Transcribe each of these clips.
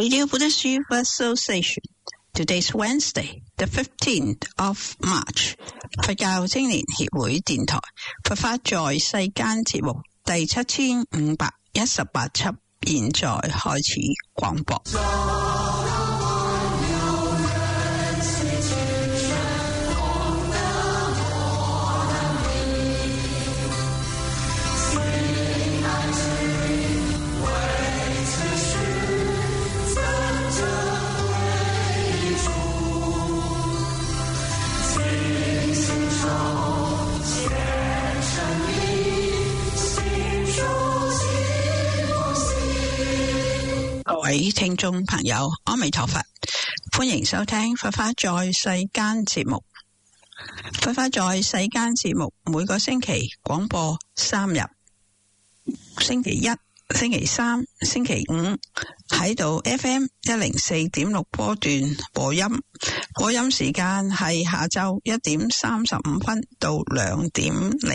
Radio Buddhist Youth Association. Today's Wednesday, the 15th of March. 佛教青年協會電台佛法在世間節目第7518輯，現在開始廣播。各位聽眾朋友，阿彌陀佛，歡迎收聽佛法在世間節目。佛法在世間節目每個星期廣播3日，星期一、星期三、星期五喺度 FM 104.6波段播音，播音時間係下晝1點35分到2點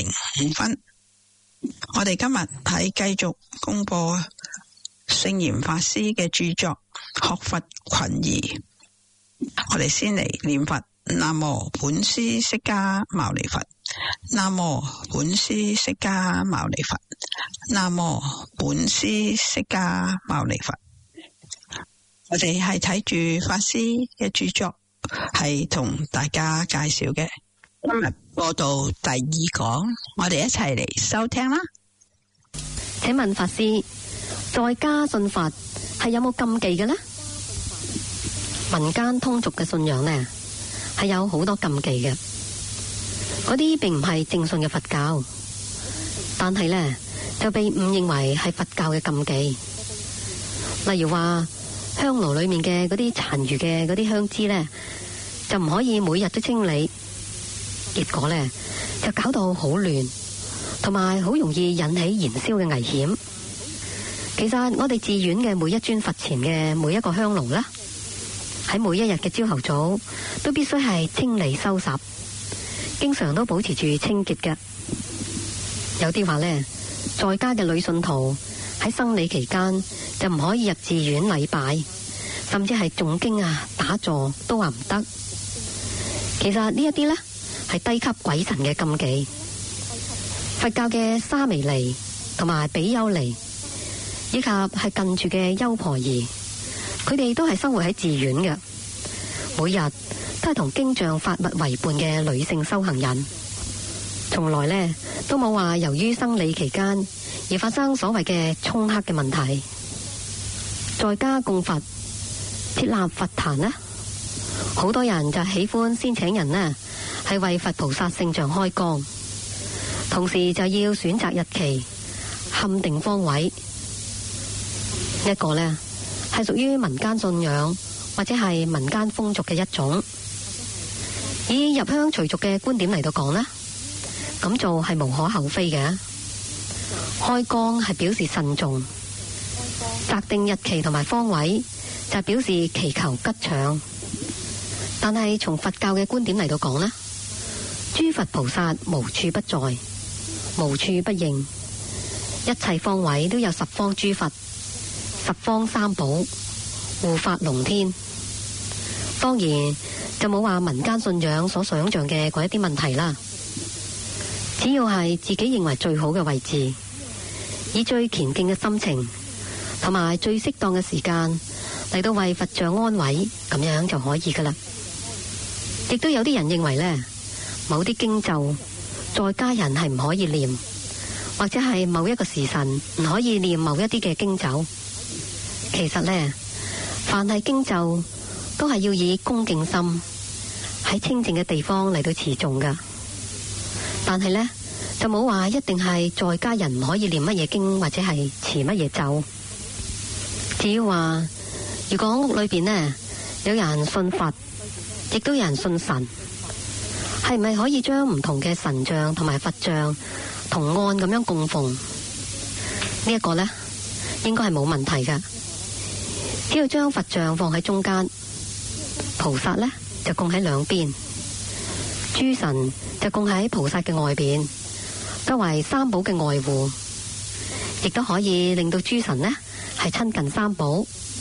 05分。我哋今日係繼續公播聖嚴法師嘅著作《學佛群疑》，我哋先嚟念佛：南無本師釋迦牟尼佛，南無本師釋迦牟尼佛，南無本師釋迦牟尼佛。我哋係睇住法師嘅著作，係同大家介紹嘅。今日播到第2講，我哋一齊嚟收聽啦。 請問法師，在家信佛係有冇禁忌嘅呢？民間通俗嘅信仰呢，係有好多禁忌嘅，嗰啲並唔係正信嘅佛教，但係呢就被誤認為係佛教嘅禁忌。例如話香爐裏面嘅嗰啲殘餘嘅嗰啲香枝呢，就唔可以每日都清理，結果呢就搞到好亂，同埋好容易引起燃燒嘅危險。其實我哋寺院嘅每一尊佛前嘅每一個香爐啦，喺每一日嘅朝頭早都必須係清理收拾，經常都保持住清潔嘅。有啲話呢，在家嘅女信徒喺生理期間就唔可以入寺院禮拜，甚至係誦經啊、打坐都話唔得。其實呢一啲呢係低級鬼神嘅禁忌。佛教嘅沙彌尼同埋比丘尼，以及係近住嘅優婆夷，佢哋都係生活喺寺院嘅，每日都係同經像法物為伴嘅女性修行人，從來呢都冇話由於生理期間而發生所謂嘅沖克嘅問題。在家供佛設立佛壇呢，好多人就喜歡先請人呢係為佛菩薩聖像開光，同時就要選擇日期，勘定方位。一個呢係屬於民間信仰或者係民間風俗嘅一種。以入鄉隨俗嘅觀點嚟到講呢，咁做係無可厚非嘅。開光係表示慎重，擇定日期同埋方位就表示祈求吉祥。但係從佛教嘅觀點嚟到講呢，諸佛菩薩無處不在，無處不應，一切方位都有十方諸佛、十方三寶護法龍天。當然就冇話民間信仰所想象嘅嗰一啲問題啦。只要係自己認為最好嘅位置，以最虔敬嘅心情同埋最適當嘅時間嚟到為佛像安位，咁樣就可以噶啦。亦都有啲人認為呢，某啲經咒在家人係唔可以念，或者係某一個時辰唔可以念某一啲嘅經咒。其實呢，凡係經咒都係要以恭敬心喺清淨嘅地方嚟到持誦噶。但係呢，就冇話一定係在家人唔可以念乜嘢經或者係持乜嘢咒。至於話，如果屋裏邊呢有人信佛，亦都有人信神，係咪可以將唔同嘅神像同埋佛像同按咁樣供奉？呢一個呢，應該係冇問題噶。只要將佛像放喺中間，菩薩呢就供喺兩邊，諸神就供喺菩薩嘅外邊，作為三寶嘅外護，亦都可以令到諸神呢係親近三寶，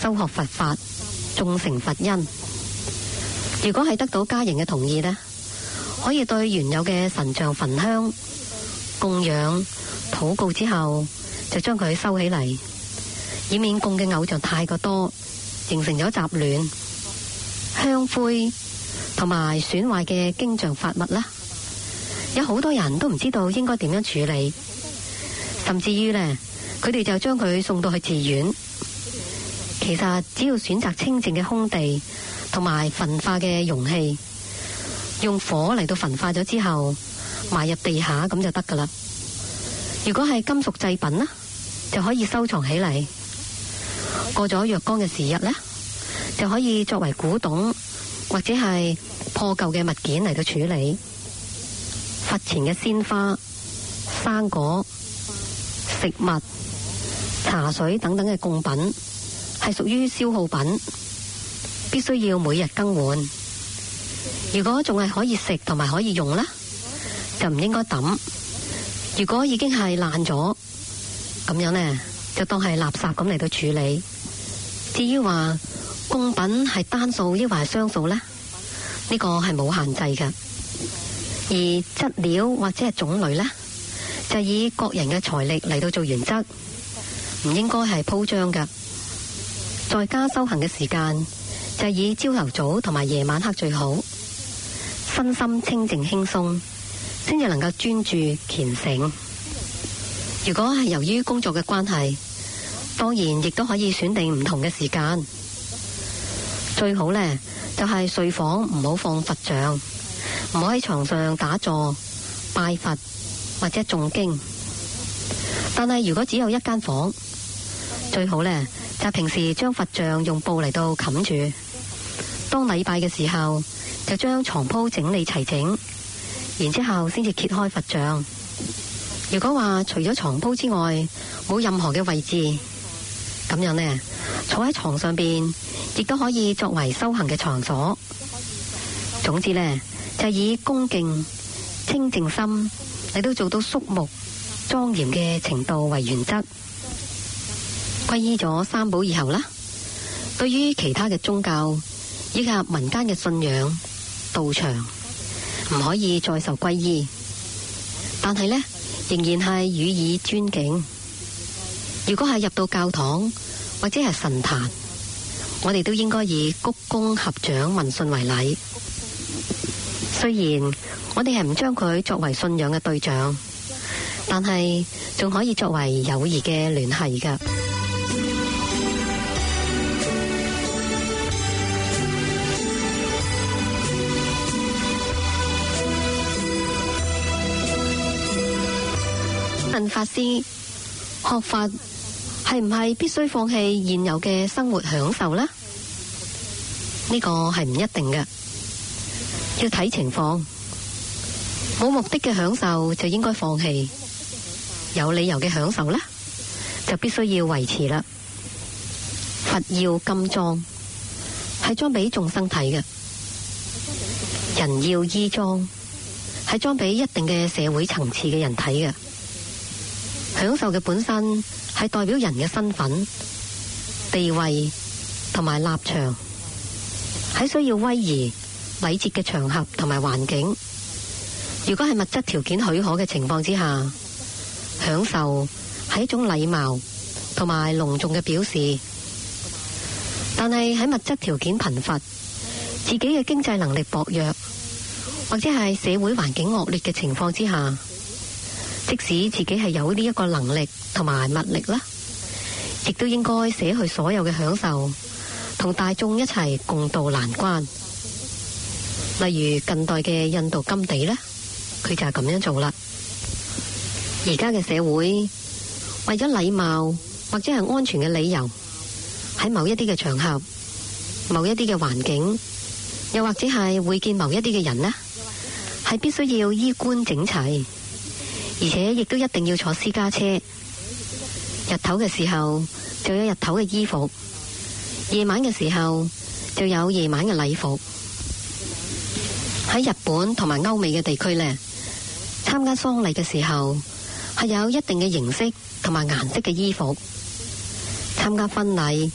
修學佛法，種成佛因。如果係得到家人嘅同意呢，可以對原有嘅神像焚香、供養、禱告之後，就將佢收起嚟，以免供嘅偶像太過多，形成咗雜亂、香灰同埋損壞嘅經像法物啦。有好多人都唔知道應該點樣處理，甚至於呢，佢哋就將佢送到去寺院。其實只要選擇清淨嘅空地同埋焚化嘅容器，用火嚟到焚化咗之後，埋入地下咁就得噶啦。如果係金屬製品呢，就可以收藏起嚟。過咗若干嘅時日呢，就可以作為古董或者係破舊嘅物件嚟到處理。佛前嘅鮮花、生果、食物、茶水等等嘅供品係屬於消耗品，必須要每日更換。如果仲係可以食同埋可以用呢，就唔應該抌。如果已經係爛咗，咁樣呢，就當係垃圾咁嚟到處理。至於話供品係單數抑或係雙數呢，呢個係冇限制嘅。而質料或者係種類呢，就以各人嘅財力嚟到做原則，唔應該係鋪張嘅。在家修行嘅時間就以朝頭早同埋夜晚黑最好，身心清靜輕鬆，先至能夠專注虔誠。如果係由於工作嘅關係，當然亦都可以選定唔同嘅時間。最好呢，就係睡房唔好放佛像，唔好喺床上打坐、拜佛或者誦經。但係如果只有一間房，最好呢，就平時將佛像用布嚟到冚住。當禮拜嘅時候，就將床鋪整理齊整，然之後先至揭開佛像。如果話除咗床鋪之外冇任何嘅位置，咁樣呢，坐喺床上邊亦都可以作為修行嘅場所。總之呢，就以恭敬清淨心嚟到做到肅穆莊嚴嘅程度為原則。皈依咗三寶以後啦，對於其他嘅宗教以及民間嘅信仰、道場唔可以再受皈依，但係呢，仍然係予以尊敬。如果係入到教堂或者係神壇，我哋都應該以鞠躬合掌問訊為禮。雖然我哋係唔將佢作為信仰嘅對象，但係仲可以作為友誼嘅聯繫㗎。問法師，學法係唔係必須放棄現有嘅生活享受呢？呢個係唔一定嘅，要睇情況。冇目的嘅享受就應該放棄，有理由嘅享受呢，就必須要維持啦。佛要金裝，係裝俾眾生睇嘅；人要衣裝，係裝俾一定嘅社會層次嘅人睇嘅。享受嘅本身係代表人嘅身份、地位同埋立場，喺需要威儀、禮節嘅場合同埋環境。如果係物質條件許可嘅情況之下，享受係一種禮貌同埋隆重嘅表示。但係喺物質條件貧乏、自己嘅經濟能力薄弱，或者係社會環境惡劣嘅情況之下，即使自己係有呢一個能力同埋物力啦，亦都應該捨去所有嘅享受，同大眾一齊共度難關。例如近代嘅印度甘地呢，佢就係咁樣做啦。而家嘅社會為咗禮貌或者係安全嘅理由，喺某一啲嘅場合、某一啲嘅環境，又或者係會見某一啲嘅人呢，係必須要衣冠整齊，而且亦都一定要坐私家車。日頭嘅時候就有日頭嘅衣服，夜晚嘅時候就有夜晚嘅禮服。喺日本同埋歐美嘅地區呢，參加喪禮嘅時候係有一定嘅形式同埋顏色嘅衣服。參加婚禮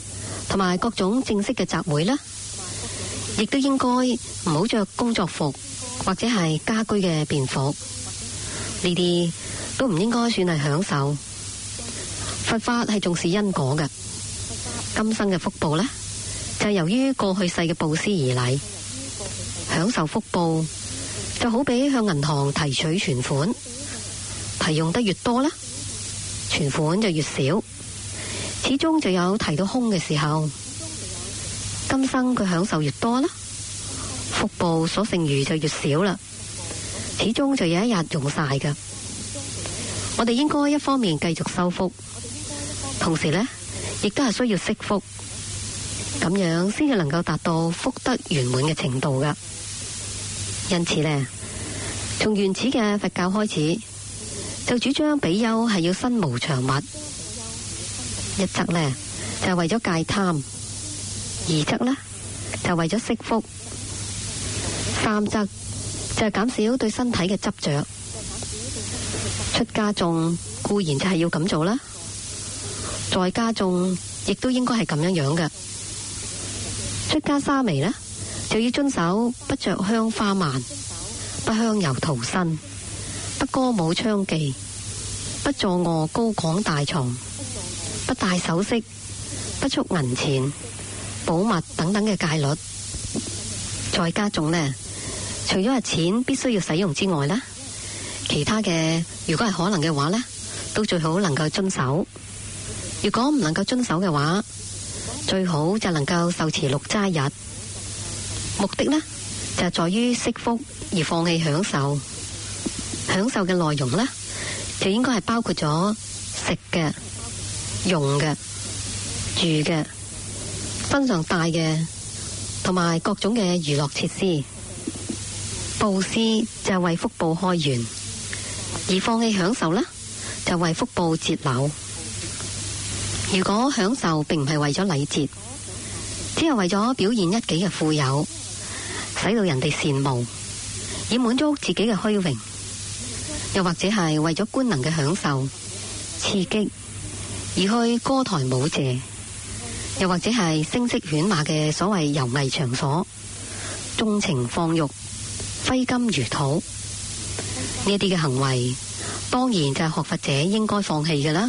同埋各種正式嘅集會啦，亦都應該唔好着工作服或者係家居嘅便服，呢啲都唔應該算係享受。佛法係重視因果嘅，今生嘅福報呢，就係由於過去世嘅布施而嚟。享受福報就好比向銀行提取存款，提用得越多啦，存款就越少，始終就有提到空嘅時候。今生佢享受越多啦，福報所剩餘就越少啦，始終就有一日用晒㗎。我哋應該一方面繼續修福，同時呢亦都係需要惜福，咁樣先至能夠達到福德圓滿嘅程度㗎。因此呢，從原始嘅佛教開始，就主張比丘係要身無長物，一則呢就係為咗戒貪，二則呢就為咗惜福，三則就係減少對身體嘅執着。出家眾固然就係要咁做啦，在家眾亦都應該係咁樣樣嘅。出家沙彌呢，就要遵守不着香花鬘，不香油塗身，不歌舞娼妓，不坐臥高廣大床，不戴首飾，不束銀錢、寶物等等嘅戒律。在家眾呢，除咗係錢必須要使用之外呢，其他嘅如果係可能嘅話呢，都最好能夠遵守。如果唔能夠遵守嘅話，最好就能夠受持6齋日。目的呢，就係在於惜福而放棄享受。享受嘅內容呢，就應該係包括咗食嘅、用嘅、住嘅、身上帶嘅，同埋各種嘅娛樂設施。布施就係為福報開源，而放棄享受呢，就為福報節流。如果享受並唔係為咗禮節，只係為咗表現一己嘅富有，使到人哋羨慕，以滿足自己嘅虛榮，又或者係為咗官能嘅享受、刺激而去歌台舞榭，又或者係聲色犬馬嘅所謂遊藝場所，縱情放慾，揮金如土，呢啲嘅行為當然就係學佛者應該放棄嘅啦。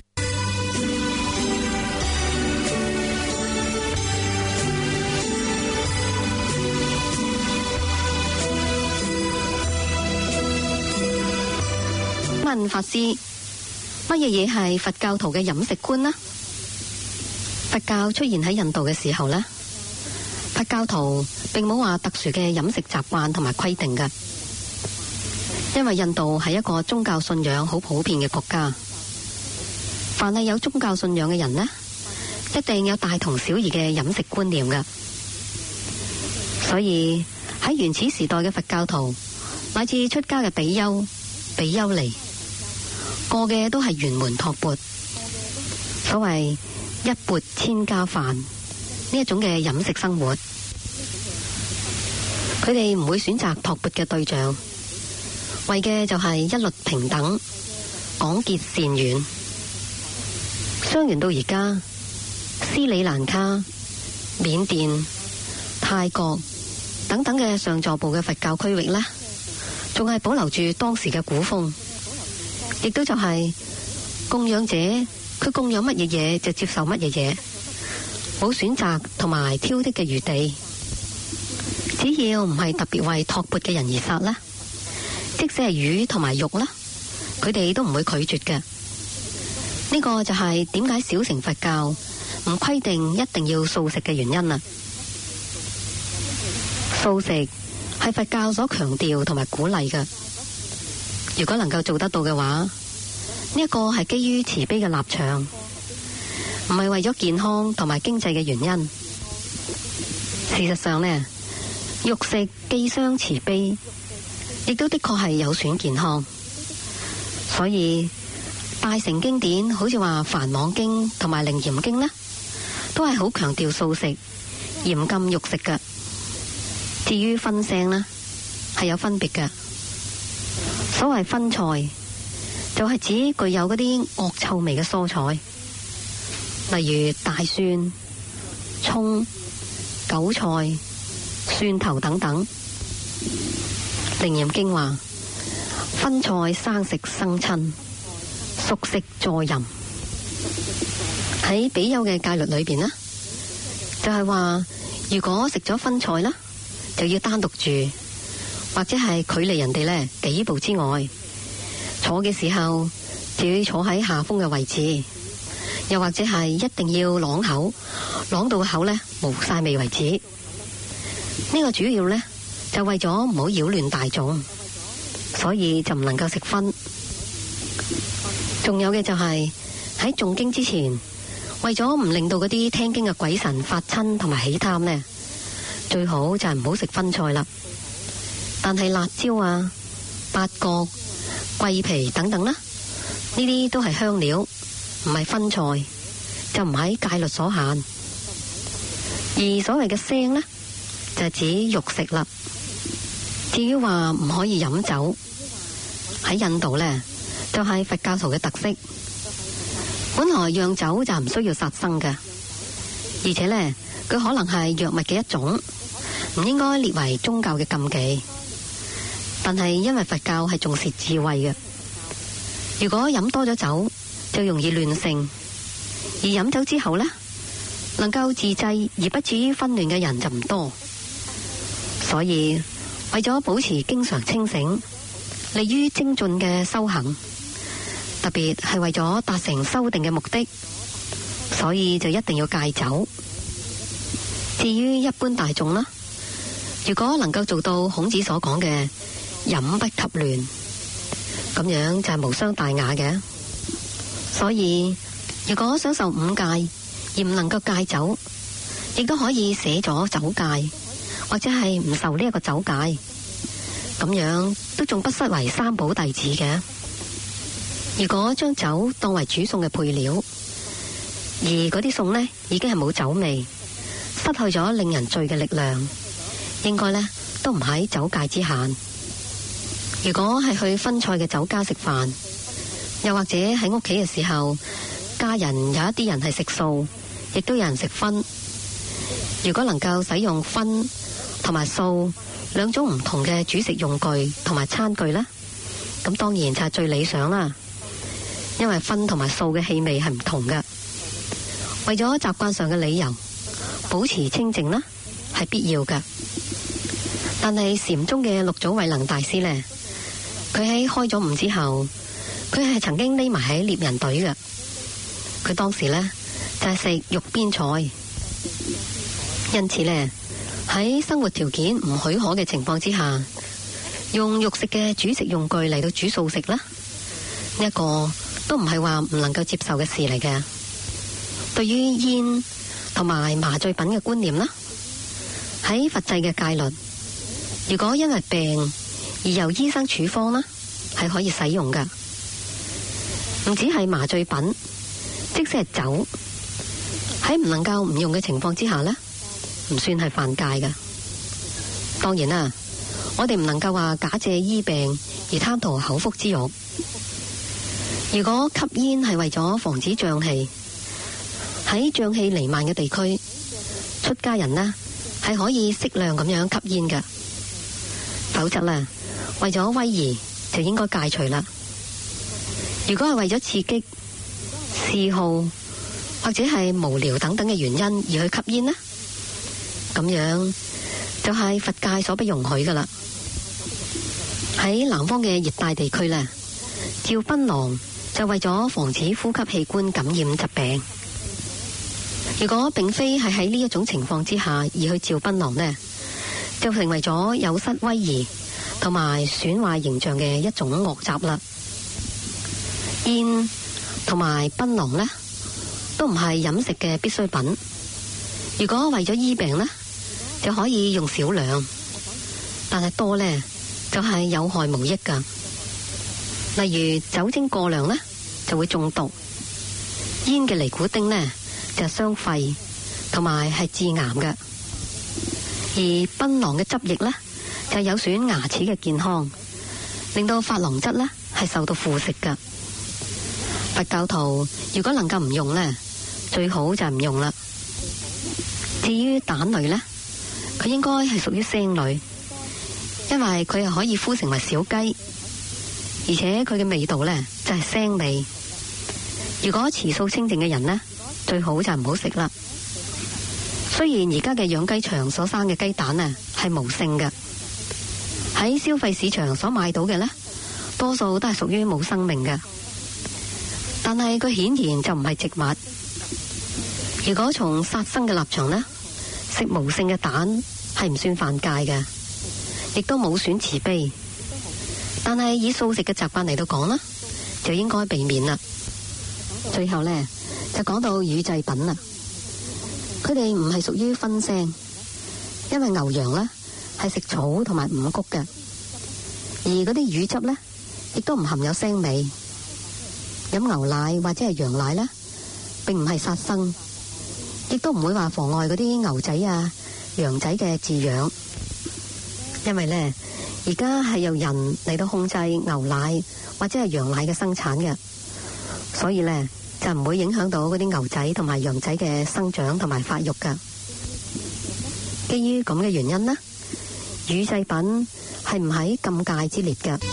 問法師，乜嘢嘢係佛教徒嘅飲食觀呢？佛教出現喺印度嘅時候呢，佛教徒並冇話特殊嘅飲食習慣同埋規定嘅，因為印度係一個宗教信仰好普遍嘅國家，凡係有宗教信仰嘅人呢，一定有大同小異嘅飲食觀念嘅。所以喺原始時代嘅佛教徒乃至出家嘅比丘、比丘尼，過嘅都係圓門托缽，所謂一缽千家飯呢一種嘅飲食生活。佢哋唔會選擇托缽嘅對象，為嘅就係一律平等、廣結善緣。相傳到而家，斯里蘭卡、緬甸、泰國等等嘅上座部嘅佛教區域呢，仲係保留住當時嘅古風，亦都就係供養者佢供養乜嘢嘢就接受乜嘢嘢，冇選擇同埋挑剔嘅餘地。只要唔係特別為托缽嘅人而殺啦，即使係魚同埋肉啦，佢哋都唔會拒絕嘅。呢個就係點解小乘佛教唔規定一定要素食嘅原因啦。素食係佛教所強調同埋鼓勵嘅，如果能夠做得到嘅話，呢一個係基於慈悲嘅立場，唔係為咗健康同埋經濟嘅原因。事實上呢，肉食既傷慈悲，亦都的確係有損健康。所以大乘經典好似話《梵網經》同埋《楞嚴經》呢，都係好強調素食，嚴禁肉食嘅。至於葷腥呢，係有分別嘅。所謂葷菜，就係指具有嗰啲惡臭味嘅蔬菜，例如大蒜、 蔥、韭菜、蒜頭等等。楞嚴經話：葷菜生食生親，熟食助淫。喺比丘嘅戒律裏邊呢，就係話，如果食咗葷菜啦，就要單獨住，或者係距離人哋呢幾步之外。坐嘅時候就要坐喺下風嘅位置，又或者係一定要啷口，啷到個口呢冇晒味為止。呢個主要呢，就為咗唔好擾亂大眾，所以就唔能夠食葷。仲有嘅就係喺誦經之前，為咗唔令到嗰啲聽經嘅鬼神發親同埋起貪呢，最好就係唔好食葷菜啦。但係辣椒啊、八角、桂皮等等啦，呢啲都係香料，唔係葷菜，就唔喺戒律所限。而所謂嘅腥呢，就係指肉食啦。至於話唔可以飲酒，喺印度呢，就係佛教徒嘅特色。本來釀酒就唔需要殺生嘅，而且呢，佢可能係藥物嘅一種，唔應該列為宗教嘅禁忌。但係因為佛教係重視智慧嘅，如果飲多咗酒就容易亂性，而飲酒之後呢，能夠自制而不至於紛亂嘅人就唔多。所以為咗保持經常清醒，利於精進嘅修行，特別係為咗達成修定嘅目的，所以就一定要戒酒。至於一般大眾啦，如果能夠做到孔子所講嘅飲不及亂，咁樣就係無傷大雅嘅。所以如果想受五戒而唔能夠戒酒，亦都可以捨咗酒戒，或者係唔受呢一個酒戒，咁樣都仲不失為三寶弟子嘅。如果將酒當為煮餸嘅配料，而嗰啲餸呢已經係冇酒味，失去咗令人醉嘅力量，應該呢都唔喺酒戒之限。如果係去葷菜嘅酒家食飯，又或者喺屋企嘅時候，家人有一啲人係食素，亦都有人食葷。如果能夠使用葷同埋素兩種唔同嘅煮食用具同埋餐具呢，咁當然就係最理想啦。因為葷同埋素嘅氣味係唔同嘅，為咗習慣上嘅理由，保持清靜啦係必要嘅。但係禪宗嘅六祖慧能大師呢，佢喺開咗悟之後，佢係曾經匿埋喺獵人隊嘅。佢當時呢，就係食肉邊菜，因此呢，喺生活條件唔許可嘅情況之下，用肉食嘅煮食用具嚟到煮素食啦，呢一個都唔係話唔能夠接受嘅事嚟嘅。對於煙同埋麻醉品嘅觀念啦，喺佛制嘅戒律，如果因為病而由醫生處方啦，係可以使用噶。唔止係麻醉品，即使係酒，喺唔能夠唔用嘅情況之下呢，唔算係犯戒噶。當然啦，我哋唔能夠話假借醫病而貪圖口腹之欲。如果吸煙係為咗防止瘴氣，喺瘴氣彌漫嘅地區，出家人呢係可以適量咁樣吸煙嘅。否則呢，為咗威儀就應該戒除啦。如果係為咗刺激、嗜好或者係無聊等等嘅原因而去吸煙呢，咁樣就係佛戒所不容許噶啦。喺南方嘅熱帶地區呢，照檳榔就為咗防止呼吸器官感染疾病。如果並非係喺呢一種情況之下而去照檳榔呢，就成為咗有失威儀同埋損壞形象嘅一種惡習啦。煙同埋檳榔呢，都唔係飲食嘅必需品。如果為咗醫病呢，就可以用少量，但係多呢，就係有害無益噶。例如酒精過量呢，就會中毒；煙嘅尼古丁呢，就係傷肺同埋係致癌嘅。而檳榔嘅汁液呢，就有損牙齒嘅健康，令到珐琅質呢係受到腐蝕噶。佛教徒如果能夠唔用呢，最好就唔用啦。 至於蛋類呢，佢應該係屬於腥類，因為佢係可以孵成為小雞，而且佢嘅味道呢就係腥味。如果雌素清淨嘅人呢，最好就唔好食啦。雖然而家嘅養雞場所生嘅雞蛋啊係無性嘅，喺消費市場所買到嘅呢，多數都係屬於冇生命嘅，但係佢顯然就唔係植物。如果從殺生嘅立場呢，食無性嘅蛋係唔算犯戒嘅，亦都冇損慈悲。但係以素食嘅習慣嚟到講啦，就應該避免啦。最後呢，就講到乳製品啦，佢哋唔係屬於葷腥，因為牛羊呢係食草同埋五穀嘅，而嗰啲乳汁呢亦都唔含有腥味。飲牛奶或者係羊奶呢，並唔係殺生，亦都唔會話妨礙嗰啲牛仔啊、羊仔嘅飼養，因為呢，而家係由人嚟到控制牛奶或者係羊奶嘅生產嘅，所以呢，就唔會影響到嗰啲牛仔同埋羊仔嘅生長同埋發育噶。基於咁嘅原因呢，乳製品係唔喺禁戒之列噶。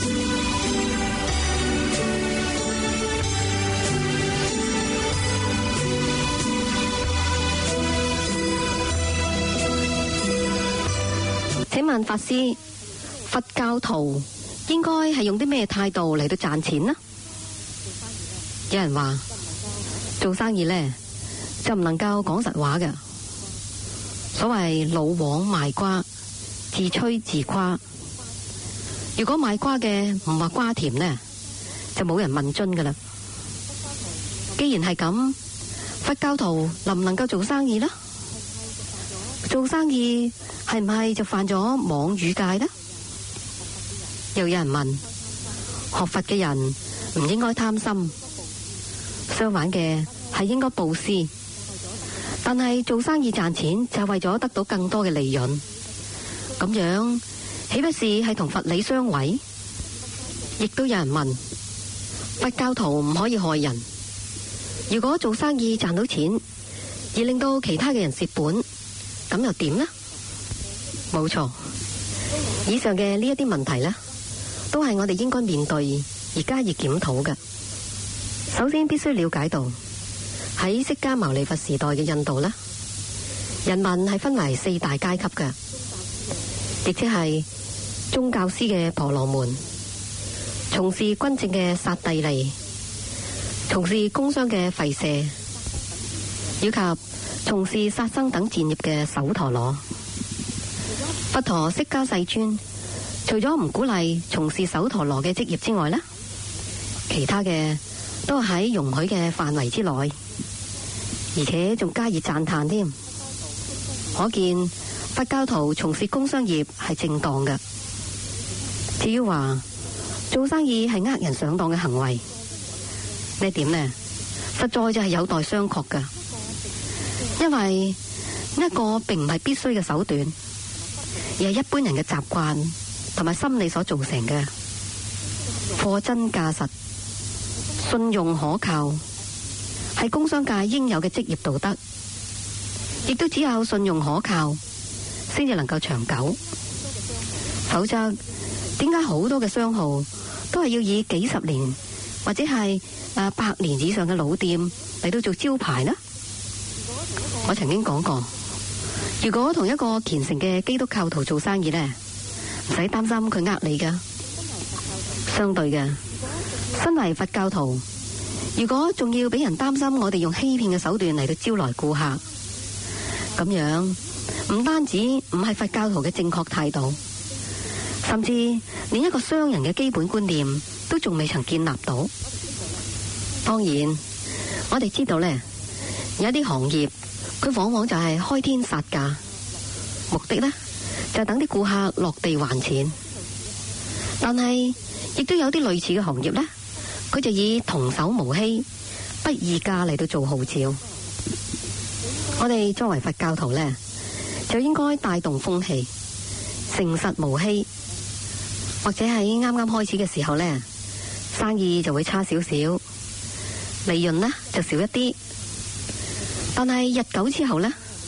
請問法師，佛教徒應該係用啲咩態度嚟到賺錢呢？有人話做生意呢，就唔能夠講實話嘅，所謂老王賣瓜，自吹自誇。如果賣瓜嘅唔話瓜甜呢，就冇人問津噶啦。既然係咁，佛教徒能唔能夠做生意呢？做生意係唔係就犯咗妄語戒呢？又有人問，學佛嘅人唔應該貪心，相反嘅係應該布施，但係做生意賺錢就係為咗得到更多嘅利潤，咁樣豈不是係同佛理相違？亦都有人問，佛教徒唔可以害人，如果做生意賺到錢而令到其他嘅人蝕本，咁又點呢？冇錯，以上嘅呢一啲問題呢，都係我哋應該面對而加以檢討嘅。首先必須了解到喺釋迦牟尼佛時代嘅印度呢，人民係分為4大階級嘅，亦即係宗教師嘅婆羅門，從事軍政嘅剎帝利，從事工商嘅吠舍，以及從事殺生等賤業嘅首陀羅。佛陀釋迦世尊除咗唔鼓勵從事首陀羅嘅職業之外呢，其他嘅都係喺容許嘅範圍之內，而且仲加以讚嘆添。可見佛教徒從事工商業係正當嘅。至於話做生意係呃人上當嘅行為，呢一點呢，實在就係有待商榷嘅。因為呢一個並唔係必須嘅手段，而係一般人嘅習慣同埋心理所造成嘅。貨真價實、信用可靠，係工商界應有嘅職業道德，亦都只有信用可靠先至能夠長久。否則，點解好多嘅商號都係要以幾十年或者係100年以上嘅老店嚟到做招牌呢？我曾經講過，如果同一個虔誠嘅基督教徒做生意呢，唔使擔心佢呃你噶。相對嘅，身為佛教徒，如果仲要俾人擔心我哋用欺騙嘅手段嚟到招來顧客，咁樣唔單止唔係佛教徒嘅正確態度，甚至連一個商人嘅基本觀念都仲未曾建立到。當然，我哋知道呢，有一啲行業佢往往就係開天殺價，目的呢就係等啲顧客落地還錢。但係亦都有啲類似嘅行業呢，佢就以童叟無欺、不議價嚟到做號召。我哋作為佛教徒呢，就應該帶動風氣，誠實無欺。或者喺啱啱開始嘅時候呢，生意就會差少少，利潤呢就少一啲。但係日久之後呢，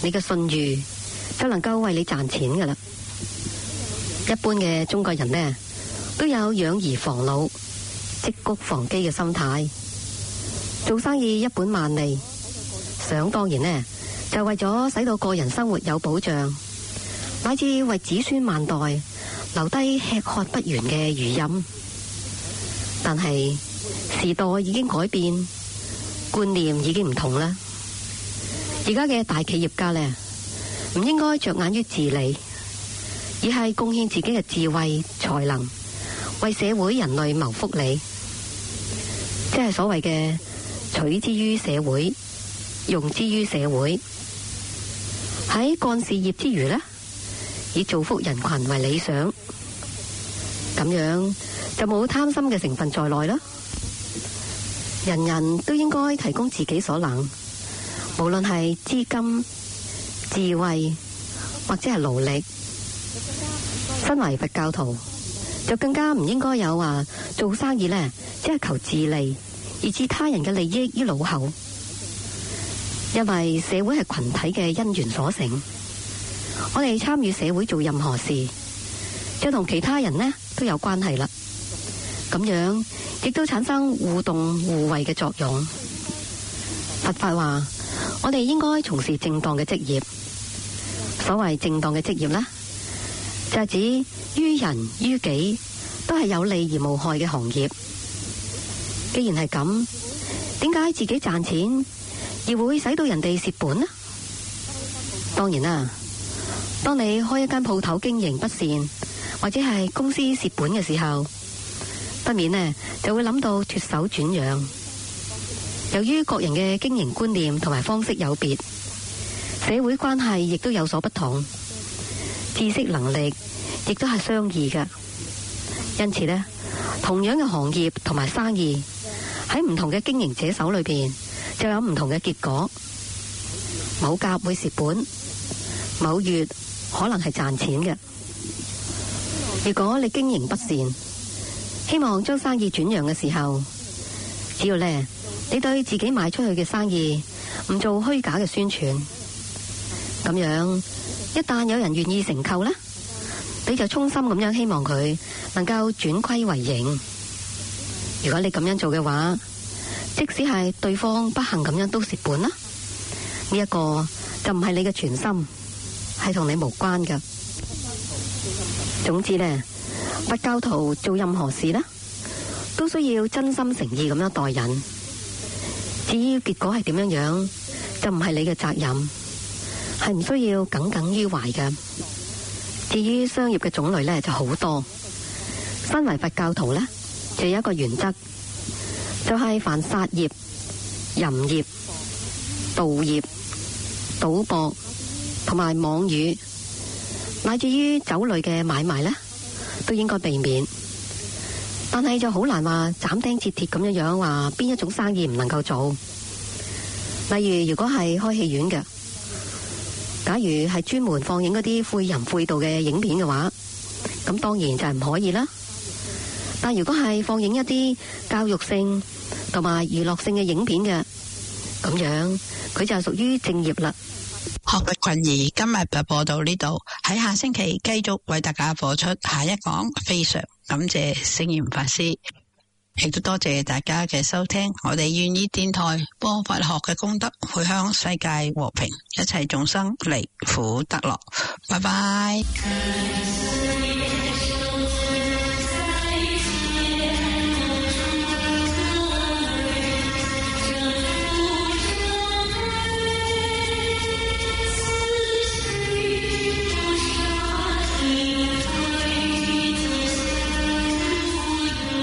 你嘅信譽就能夠為你賺錢㗎喇。一般嘅中國人呢，都有養兒防老、積谷防饑嘅心態。做生意一本萬利，想當然呢，就為咗使到個人生活有保障，乃至為子孫萬代留低吃喝不完嘅餘蔭。但係時代已經改變，觀念已經唔同啦。而家嘅大企業家呢，唔應該着眼於自利，而係貢獻自己嘅智慧才能，為社會人類謀福利，即係所謂嘅取之於社會，用之於社會。喺幹事業之餘呢，以造福人群為理想，咁樣就冇貪心嘅成分在內啦。人人都應該提供自己所能，無論係資金、智慧或者係勞力。身為佛教徒，就更加唔應該有話做生意呢，只係求自利，而置他人嘅利益於腦後。因為社會係群體嘅因緣所成，我哋參與社會做任何事，就同其他人呢都有關係啦。咁樣亦都產生互動互惠嘅作用。佛法話，我哋應該從事正當嘅職業。所謂正當嘅職業呢，就係指於人於己都係有利而無害嘅行業。既然係咁，點解自己賺錢而會使到人哋蝕本呢？當然啦，當你開一間鋪頭經營不善，或者係公司蝕本嘅時候，不免呢就會諗到脫手轉讓。由於各人嘅經營觀念同埋方式有別，社會關係亦都有所不同，知識能力亦都係相異嘅。因此呢，同樣嘅行業同埋生意喺唔同嘅經營者手裏邊就有唔同嘅結果。某甲會蝕本，某月可能係賺錢嘅。如果你經營不善，希望將生意轉讓嘅時候，只要呢你對自己賣出去嘅生意唔做虛假嘅宣傳，咁樣一旦有人願意承購呢，你就衷心咁樣希望佢能夠轉虧為盈。如果你咁樣做嘅話，即使係對方不幸咁樣都蝕本啦，呢一個就唔係你嘅全心，係同你無關㗎。總之呢，佛教徒做任何事呢，都需要真心誠意咁樣待人。至於結果係點樣樣，就唔係你嘅責任，係唔需要耿耿於懷嘅。至於商業嘅種類呢，就好多。身為佛教徒呢，就有一個原則，就係凡殺業、淫業、盜業、賭博同埋妄語，乃至於酒類嘅買賣呢，都應該避免。但係就好難話斬釘截鐵咁樣樣話邊一種生意唔能夠做。例如，如果係開戲院嘅，假如係專門放映嗰啲誨淫誨盜嘅影片嘅話，咁當然就係唔可以啦。但如果係放映一啲教育性同埋娛樂性嘅影片嘅，咁樣佢就係屬於正業啦。 學佛群疑今日就播到呢度，喺下星期繼續為大家播出下一講。非常感謝聖嚴法師，亦都多謝大家嘅收聽。我哋願意電台播佛學嘅功德，回向世界和平，一切眾生離苦得樂。拜拜。